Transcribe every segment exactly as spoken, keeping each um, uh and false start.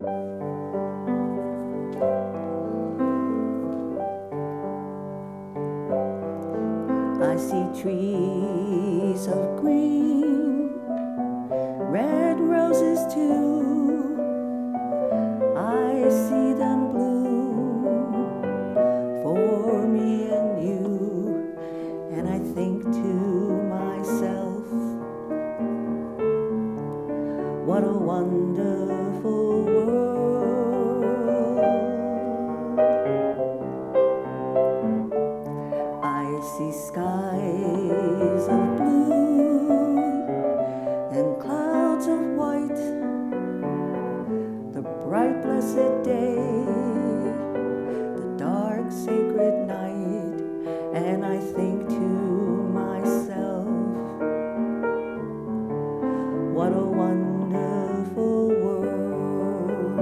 I see trees of green, red roses too. I see them bloom for me and you. And I think to myself, what a wonderful world. I see skies of blue and clouds of white, the bright blessed day, the dark sacred night, and I think to myself, what a wonderful world.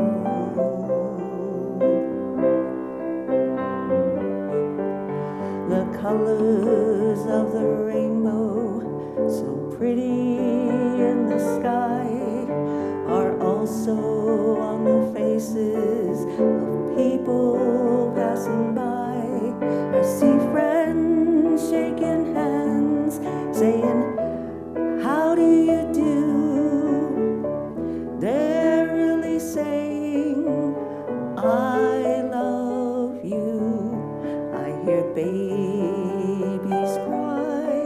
The colors of the rainbow, so pretty in the sky, are also on the faces of people passing by. I see friends shaking hands, saying, how do you do? They're really saying, I love you. I hear babies cry.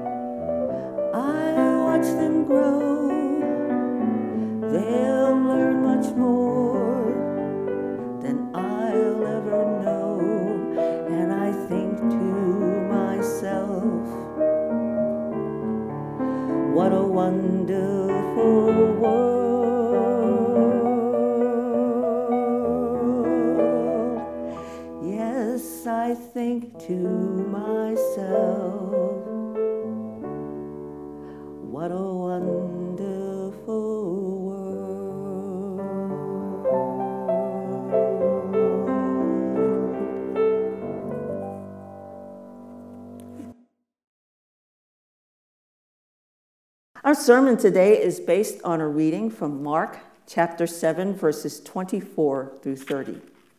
I watch them grow. They'll learn much more than I'll ever know. And I think to myself, what a wonderful world. Yes, I think to myself, what a wonderful world. Our sermon today is based on a reading from Mark chapter seven, verses twenty-four through thirty.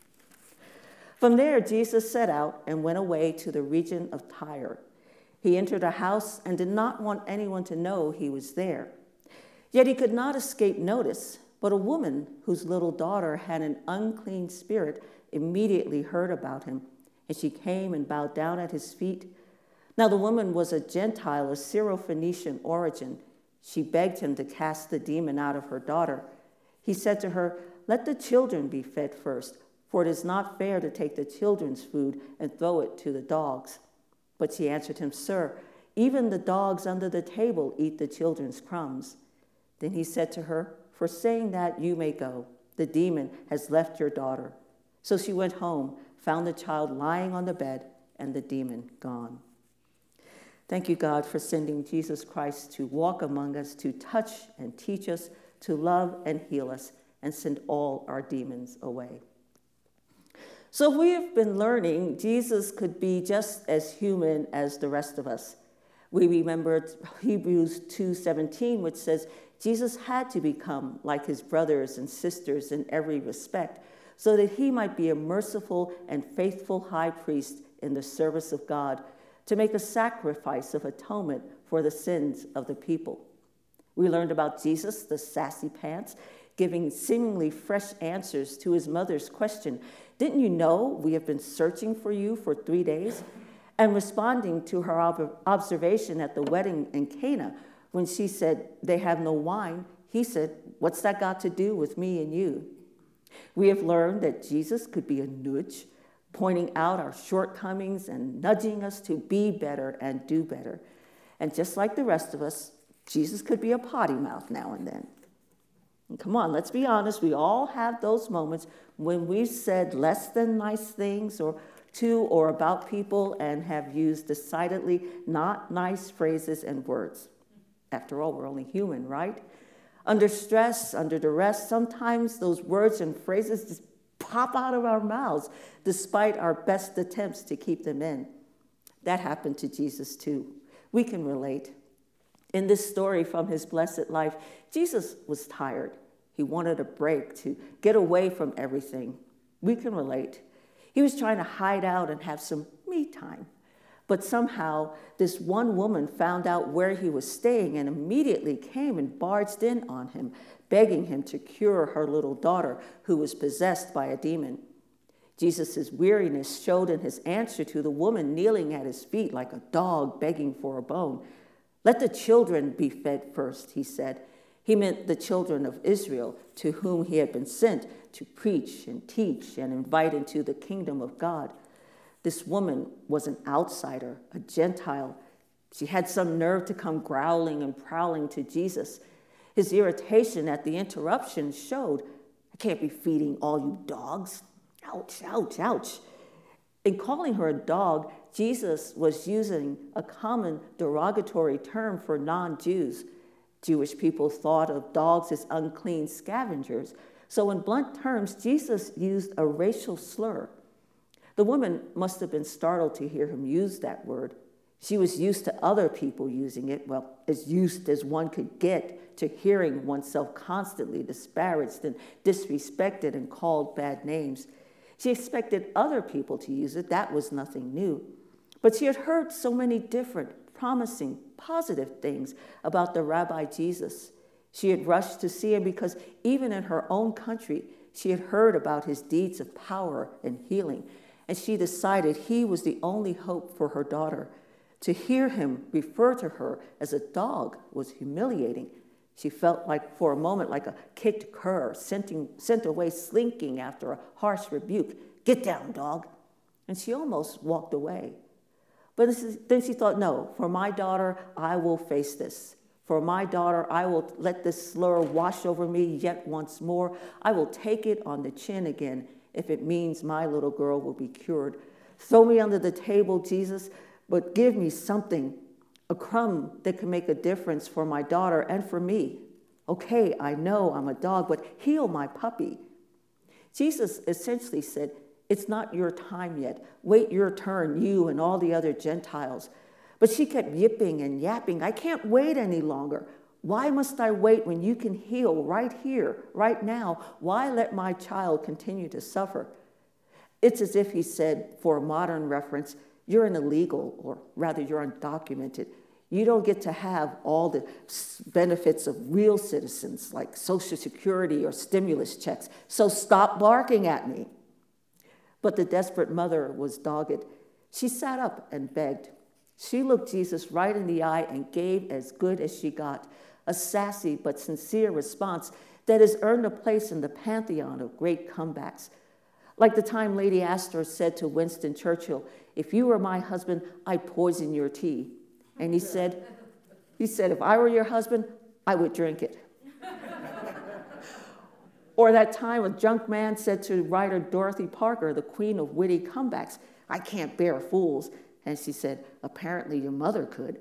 From there, Jesus set out and went away to the region of Tyre. He entered a house and did not want anyone to know he was there. Yet he could not escape notice, but a woman whose little daughter had an unclean spirit immediately heard about him, and she came and bowed down at his feet. Now the woman was a Gentile of Syrophoenician origin. She begged him to cast the demon out of her daughter. He said to her, let the children be fed first, for it is not fair to take the children's food and throw it to the dogs. But she answered him, sir, even the dogs under the table eat the children's crumbs. Then he said to her, for saying that, you may go. The demon has left your daughter. So she went home, found the child lying on the bed, and the demon gone. Thank you, God, for sending Jesus Christ to walk among us, to touch and teach us, to love and heal us, and send all our demons away. So we have been learning Jesus could be just as human as the rest of us. We remembered Hebrews two seventeen, which says Jesus had to become like his brothers and sisters in every respect, so that he might be a merciful and faithful high priest in the service of God, to make a sacrifice of atonement for the sins of the people. We learned about Jesus, the sassy pants, giving seemingly fresh answers to his mother's question, didn't you know we have been searching for you for three days? And responding to her ob- observation at the wedding in Cana, when she said, they have no wine, he said, what's that got to do with me and you? We have learned that Jesus could be a nudge, pointing out our shortcomings and nudging us to be better and do better. And just like the rest of us, Jesus could be a potty mouth now and then. And come on, let's be honest. We all have those moments when we've said less than nice things or to or about people and have used decidedly not nice phrases and words. After all, we're only human, right? Under stress, under duress, sometimes those words and phrases just pop out of our mouths despite our best attempts to keep them in. That happened to Jesus too. We can relate. In this story from his blessed life, Jesus was tired. He wanted a break to get away from everything. We can relate. He was trying to hide out and have some me time. But somehow, this one woman found out where he was staying and immediately came and barged in on him, begging him to cure her little daughter who was possessed by a demon. Jesus' weariness showed in his answer to the woman kneeling at his feet like a dog begging for a bone. "Let the children be fed first," he said. He meant the children of Israel, to whom he had been sent to preach and teach and invite into the kingdom of God. This woman was an outsider, a Gentile. She had some nerve to come growling and prowling to Jesus. His irritation at the interruption showed, "I can't be feeding all you dogs. Ouch, ouch, ouch." In calling her a dog, Jesus was using a common derogatory term for non-Jews. Jewish people thought of dogs as unclean scavengers. So in blunt terms, Jesus used a racial slur. The woman must have been startled to hear him use that word. She was used to other people using it, well, as used as one could get to hearing oneself constantly disparaged and disrespected and called bad names. She expected other people to use it. That was nothing new. But she had heard so many different, promising, positive things about the Rabbi Jesus. She had rushed to see him because even in her own country, she had heard about his deeds of power and healing, and she decided he was the only hope for her daughter. To hear him refer to her as a dog was humiliating. She felt like, for a moment, like a kicked cur sent, sent away slinking after a harsh rebuke. "Get down, dog." And she almost walked away. But this is, then she thought, no, for my daughter, I will face this. For my daughter, I will let this slur wash over me yet once more. I will take it on the chin again if it means my little girl will be cured. Throw me under the table, Jesus, but give me something, a crumb that can make a difference for my daughter and for me. Okay, I know I'm a dog, but heal my puppy. Jesus essentially said, "It's not your time yet. Wait your turn, you and all the other Gentiles." But she kept yipping and yapping. "I can't wait any longer. Why must I wait when you can heal right here, right now? Why let my child continue to suffer?" It's as if he said, for a modern reference, you're an illegal, or rather you're undocumented. You don't get to have all the benefits of real citizens like Social Security or stimulus checks. So stop barking at me. But the desperate mother was dogged. She sat up and begged. She looked Jesus right in the eye and gave as good as she got, a sassy but sincere response that has earned a place in the pantheon of great comebacks. Like the time Lady Astor said to Winston Churchill, "If you were my husband, I'd poison your tea." And he said, he said, "If I were your husband, I would drink it." Or that time a drunk man said to writer Dorothy Parker, the queen of witty comebacks, "I can't bear fools." And she said, "Apparently your mother could."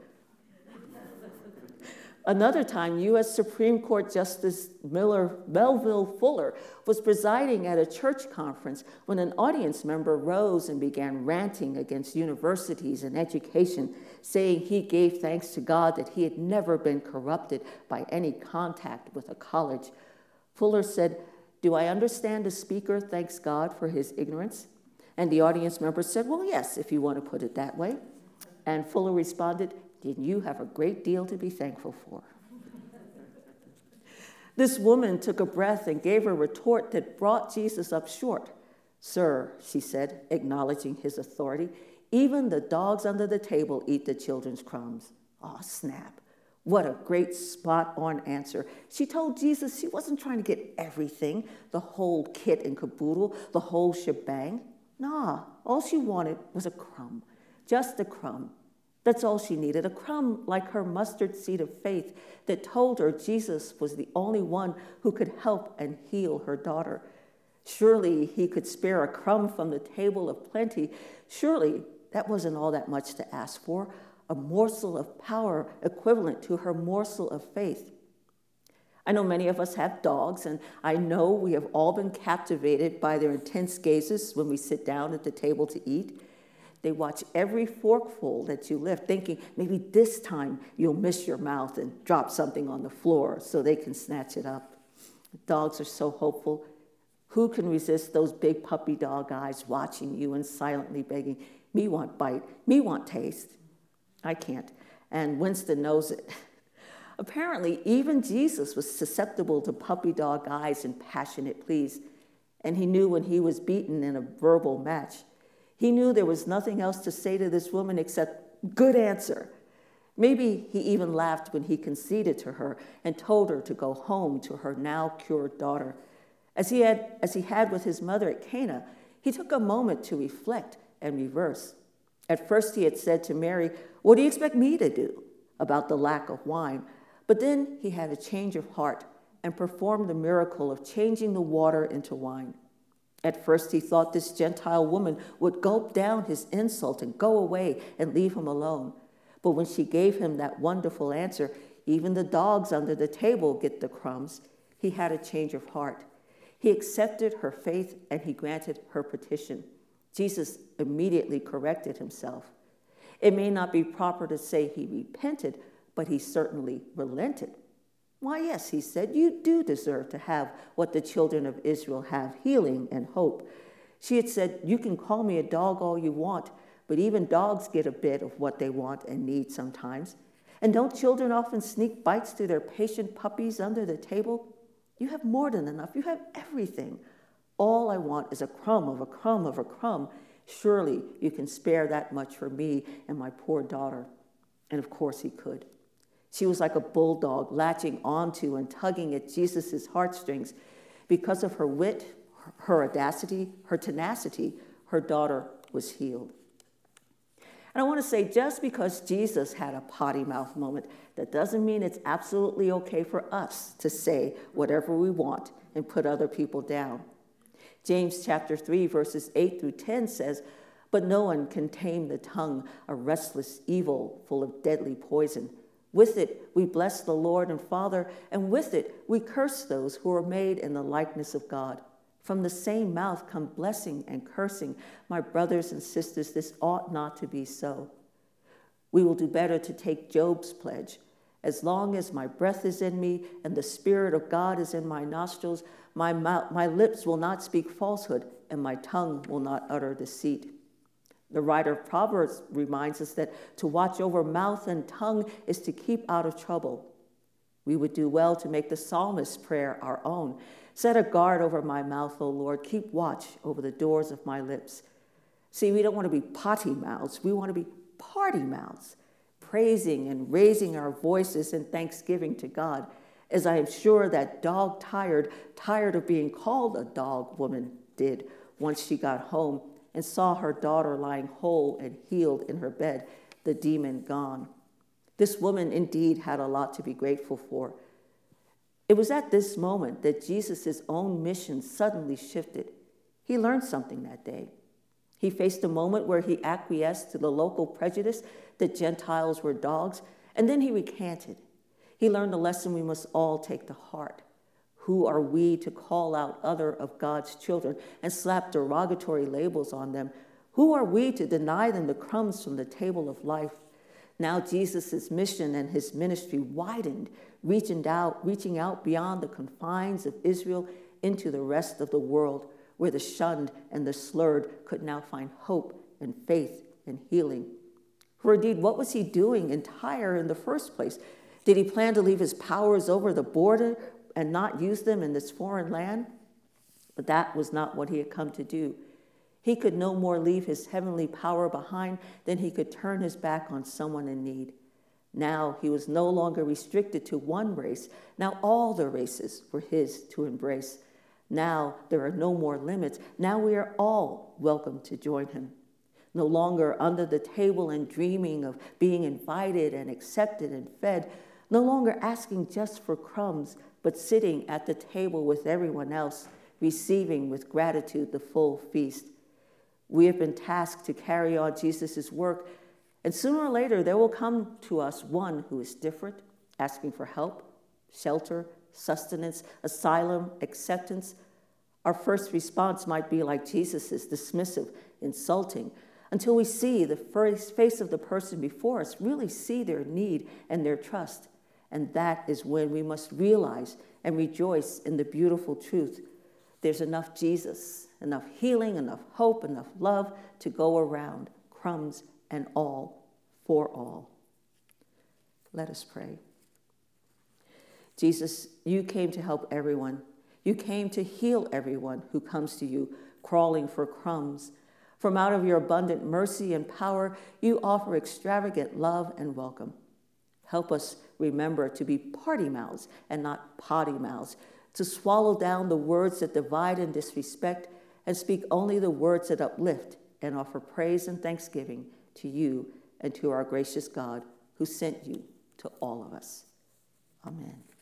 Another time, U S Supreme Court Justice Miller, Melville Fuller was presiding at a church conference when an audience member rose and began ranting against universities and education, saying he gave thanks to God that he had never been corrupted by any contact with a college. Fuller said, "Do I understand the speaker thanks God for his ignorance?" And the audience member said, "Well, yes, if you want to put it that way." And Fuller responded, "Then you have a great deal to be thankful for." This woman took a breath and gave a retort that brought Jesus up short. "Sir," she said, acknowledging his authority, "even the dogs under the table eat the children's crumbs." Oh, snap. What a great spot-on answer. She told Jesus she wasn't trying to get everything, the whole kit and caboodle, the whole shebang. Nah, all she wanted was a crumb, just a crumb. That's all she needed, a crumb like her mustard seed of faith that told her Jesus was the only one who could help and heal her daughter. Surely he could spare a crumb from the table of plenty. Surely that wasn't all that much to ask for, a morsel of power equivalent to her morsel of faith. I know many of us have dogs, and I know we have all been captivated by their intense gazes when we sit down at the table to eat. They watch every forkful that you lift, thinking maybe this time you'll miss your mouth and drop something on the floor so they can snatch it up. Dogs are so hopeful. Who can resist those big puppy dog eyes watching you and silently begging, me want bite, me want taste? I can't, and Winston knows it. Apparently, even Jesus was susceptible to puppy dog eyes and passionate pleas, and he knew when he was beaten in a verbal match. He knew there was nothing else to say to this woman except, good answer. Maybe he even laughed when he conceded to her and told her to go home to her now cured daughter. As he had, as he had with his mother at Cana, he took a moment to reflect and reverse. At first he had said to Mary, what do you expect me to do about the lack of wine? But then he had a change of heart and performed the miracle of changing the water into wine. At first he thought this Gentile woman would gulp down his insult and go away and leave him alone. But when she gave him that wonderful answer, even the dogs under the table get the crumbs, he had a change of heart. He accepted her faith and he granted her petition. Jesus immediately corrected himself. It may not be proper to say he repented, but he certainly relented. Why, yes, he said, you do deserve to have what the children of Israel have, healing and hope. She had said, you can call me a dog all you want, but even dogs get a bit of what they want and need sometimes. And don't children often sneak bites to their patient puppies under the table? You have more than enough. You have everything. All I want is a crumb of a crumb of a crumb. Surely you can spare that much for me and my poor daughter. And of course he could. She was like a bulldog latching onto and tugging at Jesus' heartstrings. Because of her wit, her audacity, her tenacity, her daughter was healed. And I want to say, just because Jesus had a potty mouth moment, that doesn't mean it's absolutely okay for us to say whatever we want and put other people down. James chapter three, verses eight through ten says, but no one can tame the tongue, a restless evil full of deadly poison. With it we bless the Lord and Father, and with it we curse those who are made in the likeness of God. From the same mouth come blessing and cursing. My brothers and sisters, this ought not to be so. We will do better to take Job's pledge. As long as my breath is in me and the Spirit of God is in my nostrils, my mouth, my lips will not speak falsehood, and my tongue will not utter deceit. The writer of Proverbs reminds us that to watch over mouth and tongue is to keep out of trouble. We would do well to make the psalmist's prayer our own. Set a guard over my mouth, O Lord. Keep watch over the doors of my lips. See, we don't want to be potty mouths. We want to be party mouths, praising and raising our voices in thanksgiving to God, as I am sure that dog tired, tired of being called a dog woman did once she got home and saw her daughter lying whole and healed in her bed, the demon gone. This woman indeed had a lot to be grateful for. It was at this moment that Jesus' own mission suddenly shifted. He learned something that day. He faced a moment where he acquiesced to the local prejudice that Gentiles were dogs, and then he recanted. He learned a lesson we must all take to heart. Who are we to call out other of God's children and slap derogatory labels on them? Who are we to deny them the crumbs from the table of life? Now Jesus' mission and his ministry widened, reaching out, reaching out beyond the confines of Israel into the rest of the world, where the shunned and the slurred could now find hope and faith and healing. For indeed, what was he doing in Tyre in the first place? Did he plan to leave his powers over the border and not use them in this foreign land? But that was not what he had come to do. He could no more leave his heavenly power behind than he could turn his back on someone in need. Now he was no longer restricted to one race. Now all the races were his to embrace. Now there are no more limits. Now we are all welcome to join him. No longer under the table and dreaming of being invited and accepted and fed. No longer asking just for crumbs, but sitting at the table with everyone else, receiving with gratitude the full feast. We have been tasked to carry on Jesus' work, and sooner or later there will come to us one who is different, asking for help, shelter, sustenance, asylum, acceptance. Our first response might be like Jesus', dismissive, insulting, until we see the face of the person before us, really see their need and their trust. And that is when we must realize and rejoice in the beautiful truth. There's enough Jesus, enough healing, enough hope, enough love to go around, crumbs and all for all. Let us pray. Jesus, you came to help everyone. You came to heal everyone who comes to you, crawling for crumbs. From out of your abundant mercy and power, you offer extravagant love and welcome. Help us remember to be party mouths and not potty mouths, to swallow down the words that divide and disrespect, and speak only the words that uplift and offer praise and thanksgiving to you and to our gracious God who sent you to all of us. Amen.